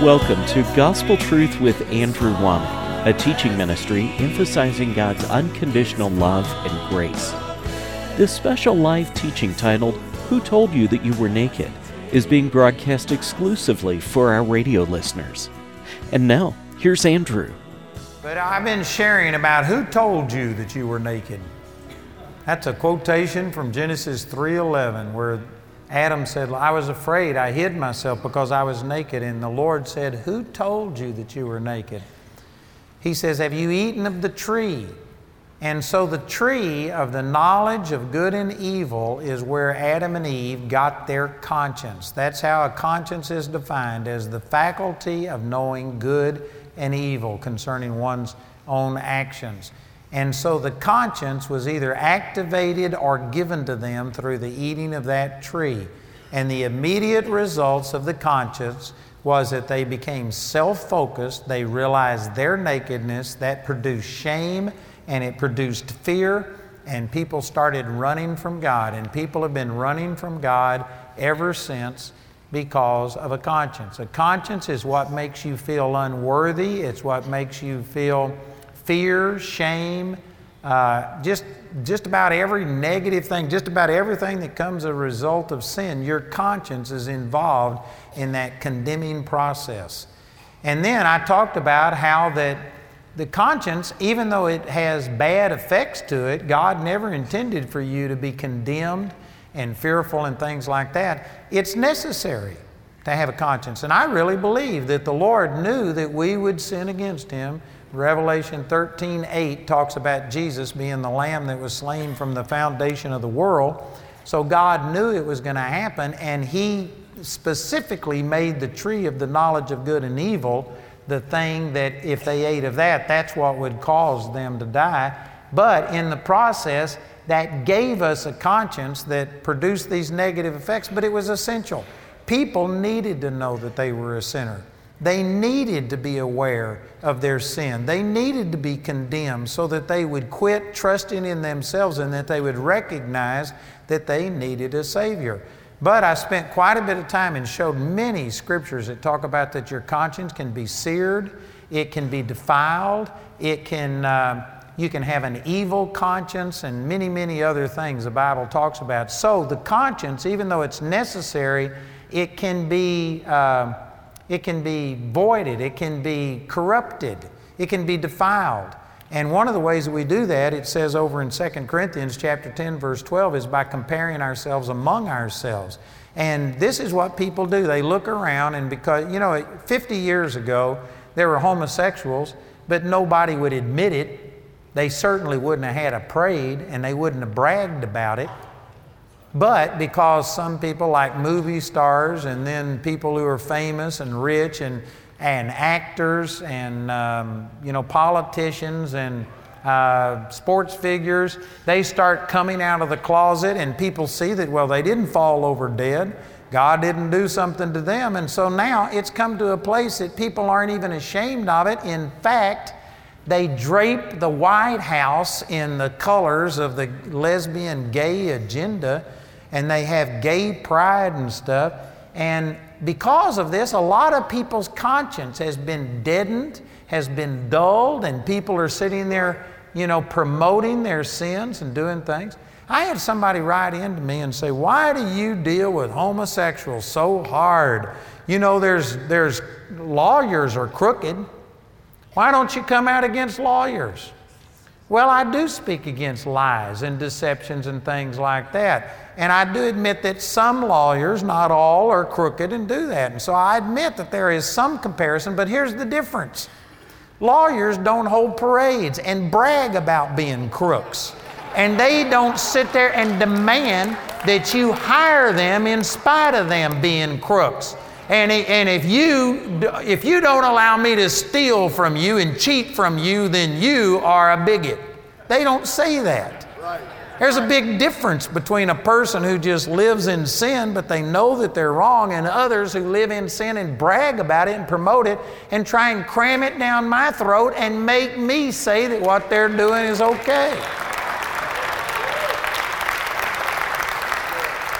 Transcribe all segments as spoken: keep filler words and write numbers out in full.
Welcome to Gospel Truth with Andrew Womack, a teaching ministry emphasizing God's unconditional love and grace. This special live teaching titled, Who Told You That You Were Naked?, is being broadcast exclusively for our radio listeners. And now, here's Andrew. But I've been sharing about who told you that you were naked. That's a quotation from Genesis three eleven, where Adam said, I was afraid, I hid myself because I was naked. And the Lord said, who told you that you were naked? He says, have you eaten of the tree? And so the tree of the knowledge of good and evil is where Adam and Eve got their conscience. That's how a conscience is defined, as the faculty of knowing good and evil concerning one's own actions. And so the conscience was either activated or given to them through the eating of that tree. And the immediate results of the conscience was that they became self-focused. They realized their nakedness. That produced shame, and it produced fear, and people started running from God. And people have been running from God ever since because of a conscience. A conscience is what makes you feel unworthy. It's what makes you feel fear, shame, uh, just, just about every negative thing, just about everything that comes as a result of sin. Your conscience is involved in that condemning process. And then I talked about how that the conscience, even though it has bad effects to it, God never intended for you to be condemned and fearful and things like that. It's necessary to have a conscience. And I really believe that the Lord knew that we would sin against Him. Revelation thirteen eight talks about Jesus being the Lamb that was slain from the foundation of the world. So God knew it was going to happen, and He specifically made the tree of the knowledge of good and evil the thing that if they ate of that, that's what would cause them to die. But in the process, that gave us a conscience that produced these negative effects, but it was essential. People needed to know that they were a sinner. They needed to be aware of their sin. They needed to be condemned so that they would quit trusting in themselves and that they would recognize that they needed a Savior. But I spent quite a bit of time and showed many scriptures that talk about that your conscience can be seared, it can be defiled, it can uh, you can have an evil conscience, and many, many other things the Bible talks about. So the conscience, even though it's necessary, it can be uh, it can be voided, it can be corrupted, it can be defiled. And one of the ways that we do that, it says over in Second Corinthians chapter ten, verse twelve, is by comparing ourselves among ourselves. And this is what people do. They look around, and because, you know, fifty years ago, there were homosexuals, but nobody would admit it. They certainly wouldn't have had a parade, and they wouldn't have bragged about it. But because some people like movie stars, and then people who are famous and rich, and and actors, and um, you know, politicians, and uh, sports figures, they start coming out of the closet, and people see that, well, they didn't fall over dead. God didn't do something to them. And so now it's come to a place that people aren't even ashamed of it. In fact, they drape the White House in the colors of the lesbian gay agenda, and they have gay pride and stuff. And because of this, a lot of people's conscience has been deadened, has been dulled, and people are sitting there, you know, promoting their sins and doing things. I had somebody write into me and say, why do you deal with homosexuals so hard? You know, there's, there's lawyers are crooked. Why don't you come out against lawyers? Well, I do speak against lies and deceptions and things like that. And I do admit that some lawyers, not all, are crooked and do that. And so I admit that there is some comparison, but here's the difference. Lawyers don't hold parades and brag about being crooks. And they don't sit there and demand that you hire them in spite of them being crooks. And, and if you, if you don't allow me to steal from you and cheat from you, then you are a bigot. They don't say that. Right. There's a big difference between a person who just lives in sin, but they know that they're wrong, and others who live in sin and brag about it and promote it and try and cram it down my throat and make me say that what they're doing is okay.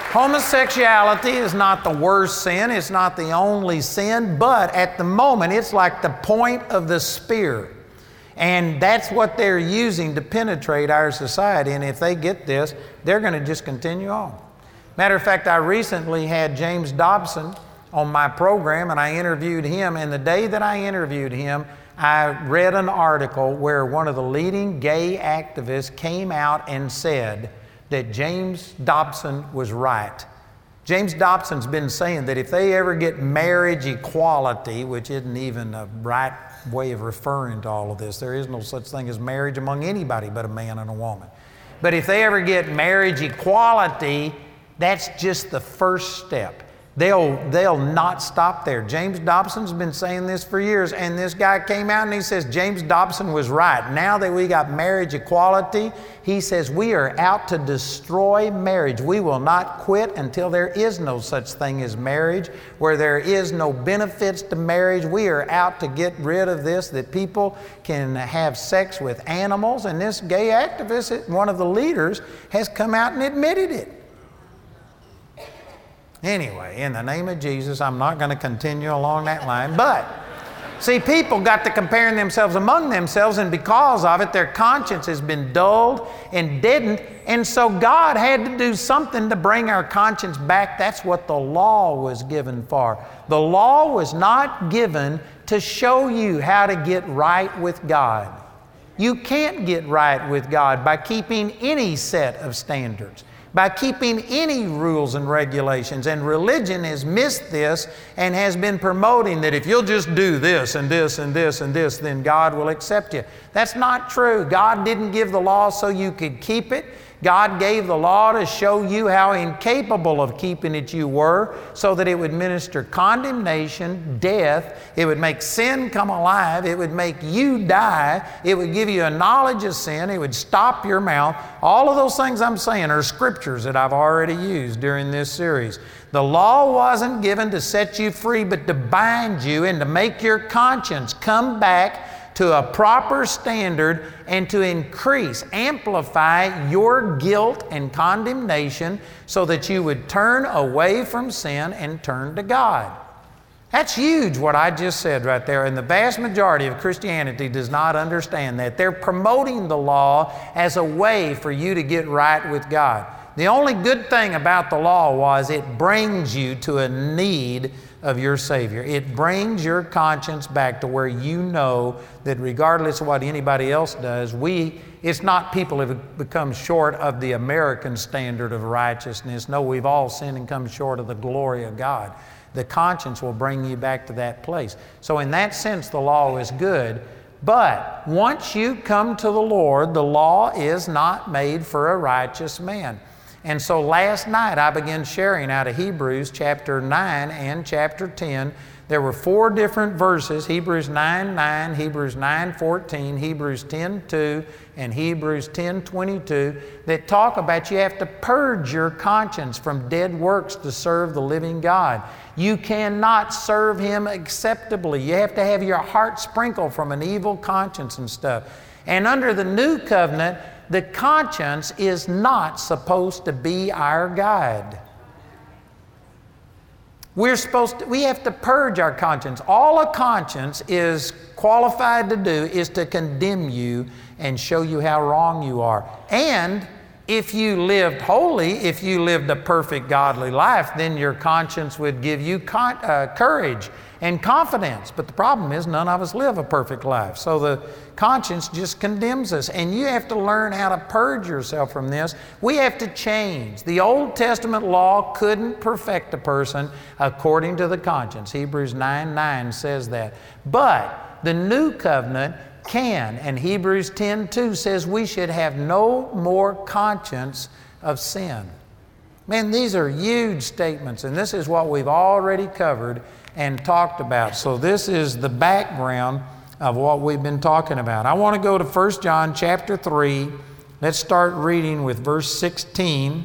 Homosexuality is not the worst sin, it's not the only sin, but at the moment it's like the point of the spear. And that's what they're using to penetrate our society. And if they get this, they're going to just continue on. Matter of fact, I recently had James Dobson on my program and I interviewed him. And the day that I interviewed him, I read an article where one of the leading gay activists came out and said that James Dobson was right. James Dobson's been saying that if they ever get marriage equality, which isn't even a right way of referring to all of this, there is no such thing as marriage among anybody but a man and a woman. But if they ever get marriage equality, that's just the first step. They'll, they'll not stop there. James Dobson's been saying this for years, and this guy came out and he says, James Dobson was right. Now that we got marriage equality, he says, we are out to destroy marriage. We will not quit until there is no such thing as marriage, where there is no benefits to marriage. We are out to get rid of this, that people can have sex with animals. And this gay activist, one of the leaders, has come out and admitted it. Anyway, in the name of Jesus, I'm not going to continue along that line. But, see, people got to comparing themselves among themselves, and because of it, their conscience has been dulled and deadened. And so God had to do something to bring our conscience back. That's what the law was given for. The law was not given to show you how to get right with God. You can't get right with God by keeping any set of standards, by keeping any rules and regulations. And religion has missed this and has been promoting that if you'll just do this and this and this and this, then God will accept you. That's not true. God didn't give the law so you could keep it. God gave the law to show you how incapable of keeping it you were, so that it would minister condemnation, death. It would make sin come alive. It would make you die. It would give you a knowledge of sin. It would stop your mouth. All of those things I'm saying are scriptures that I've already used during this series. The law wasn't given to set you free, but to bind you and to make your conscience come back to a proper standard and to increase, amplify your guilt and condemnation so that you would turn away from sin and turn to God. That's huge what I just said right there. And the vast majority of Christianity does not understand that. They're promoting the law as a way for you to get right with God. The only good thing about the law was it brings you to a need of your Savior. It brings your conscience back to where you know that regardless of what anybody else does, we, it's not people have become short of the American standard of righteousness. No, we've all sinned and come short of the glory of God. The conscience will bring you back to that place. So in that sense, the law is good. But once you come to the Lord, the law is not made for a righteous man. And so last night I began sharing out of Hebrews chapter nine and chapter ten. There were four different verses, Hebrews nine nine, Hebrews nine fourteen, Hebrews ten two, and Hebrews ten twenty-two, that talk about you have to purge your conscience from dead works to serve the living God. You cannot serve Him acceptably. You have to have your heart sprinkled from an evil conscience and stuff. And under the new covenant, the conscience is not supposed to be our guide. We're supposed to, we have to purge our conscience. All a conscience is qualified to do is to condemn you and show you how wrong you are. And if you lived holy, if you lived a perfect godly life, then your conscience would give you con- uh, courage and confidence. But the problem is none of us live a perfect life. So the conscience just condemns us. And you have to learn how to purge yourself from this. We have to change. The Old Testament law couldn't perfect a person according to the conscience. Hebrews nine nine says that. But the New Covenant can. And Hebrews ten two says we should have no more conscience of sin. Man, these are huge statements. And this is what we've already covered and talked about. So this is the background of what we've been talking about. I want to go to First John chapter three. Let's start reading with verse sixteen.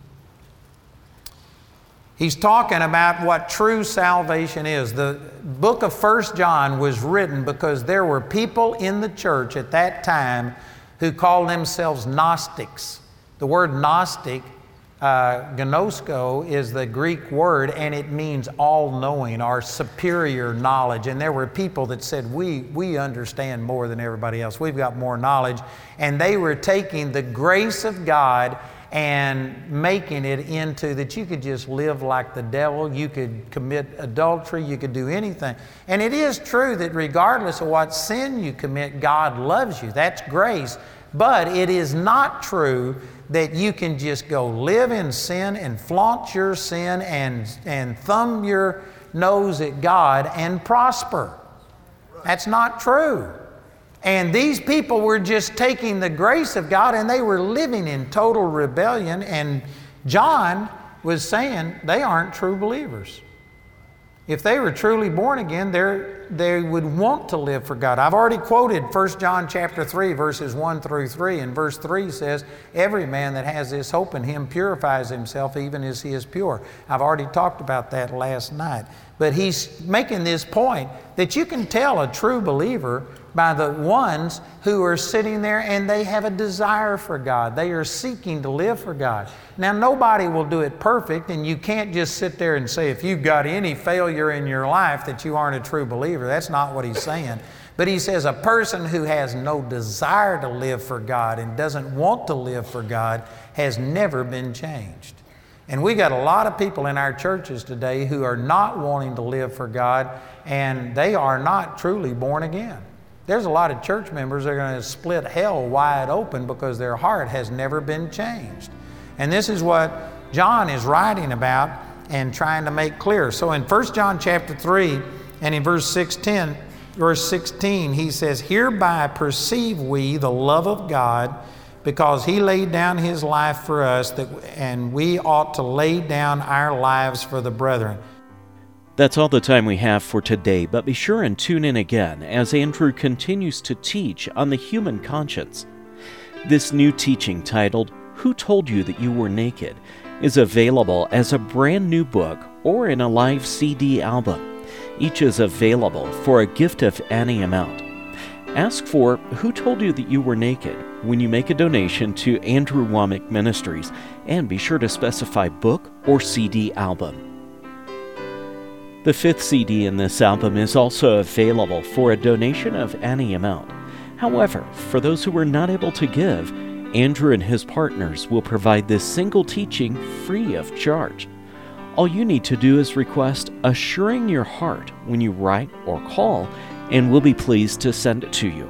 He's talking about what true salvation is. The book of First John was written because there were people in the church at that time who called themselves Gnostics. The word Gnostic Uh, gnosko is the Greek word, and it means all-knowing or superior knowledge. And there were people that said, we, we understand more than everybody else. We've got more knowledge. And they were taking the grace of God and making it into that you could just live like the devil, you could commit adultery, you could do anything. And it is true that regardless of what sin you commit, God loves you. That's grace. But it is not true that you can just go live in sin and flaunt your sin and, and thumb your nose at God and prosper. That's not true. And these people were just taking the grace of God and they were living in total rebellion. And John was saying they aren't true believers. If they were truly born again, they would want to live for God. I've already quoted First John chapter three, verses one through three. And verse three says, every man that has this hope in him purifies himself even as he is pure. I've already talked about that last night. But he's making this point that you can tell a true believer by the ones who are sitting there and they have a desire for God. They are seeking to live for God. Now, nobody will do it perfect, and you can't just sit there and say if you've got any failure in your life that you aren't a true believer. That's not what he's saying. But he says a person who has no desire to live for God and doesn't want to live for God has never been changed. And we got a lot of people in our churches today who are not wanting to live for God, and they are not truly born again. There's a lot of church members that are going to split hell wide open because their heart has never been changed. And this is what John is writing about and trying to make clear. So in First John chapter three and in verse sixteen, verse sixteen, he says, hereby perceive we the love of God, because he laid down his life for us, that, and we ought to lay down our lives for the brethren. That's all the time we have for today, but be sure and tune in again as Andrew continues to teach on the human conscience. This new teaching, titled, Who Told You That You Were Naked?, is available as a brand new book or in a live C D album. Each is available for a gift of any amount. Ask for Who Told You That You Were Naked when you make a donation to Andrew Wommack Ministries, and be sure to specify book or C D album. The fifth C D in this album is also available for a donation of any amount. However, for those who are not able to give, Andrew and his partners will provide this single teaching free of charge. All you need to do is request Assuring Your Heart when you write or call, and we'll be pleased to send it to you.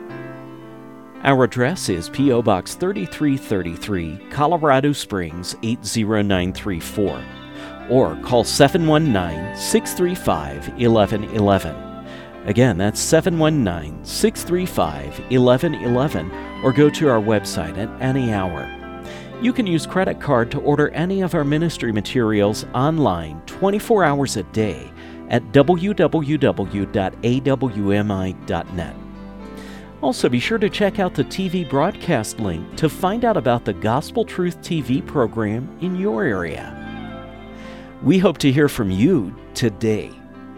Our address is P O Box thirty-three thirty-three, Colorado Springs eight zero nine three four. Or call seven one nine, six three five, one one one one. Again, that's seven one nine, six three five, one one one one, or go to our website at any hour. You can use credit card to order any of our ministry materials online twenty-four hours a day at w w w dot a w m i dot net. Also, be sure to check out the T V broadcast link to find out about the Gospel Truth T V program in your area. We hope to hear from you today.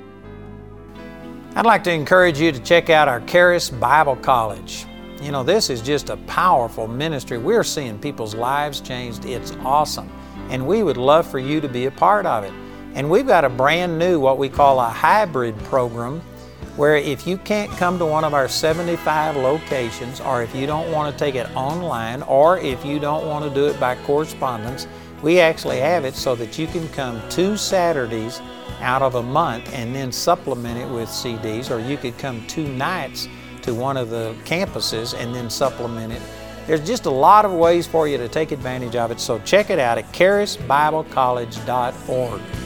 I'd like to encourage you to check out our Charis Bible College. You know, this is just a powerful ministry. We're seeing people's lives changed. It's awesome. And we would love for you to be a part of it. And we've got a brand new, what we call a hybrid program, where if you can't come to one of our seventy-five locations, or if you don't want to take it online, or if you don't want to do it by correspondence, we actually have it so that you can come two Saturdays out of a month and then supplement it with C Ds, or you could come two nights to one of the campuses and then supplement it. There's just a lot of ways for you to take advantage of it, so check it out at charis bible college dot org.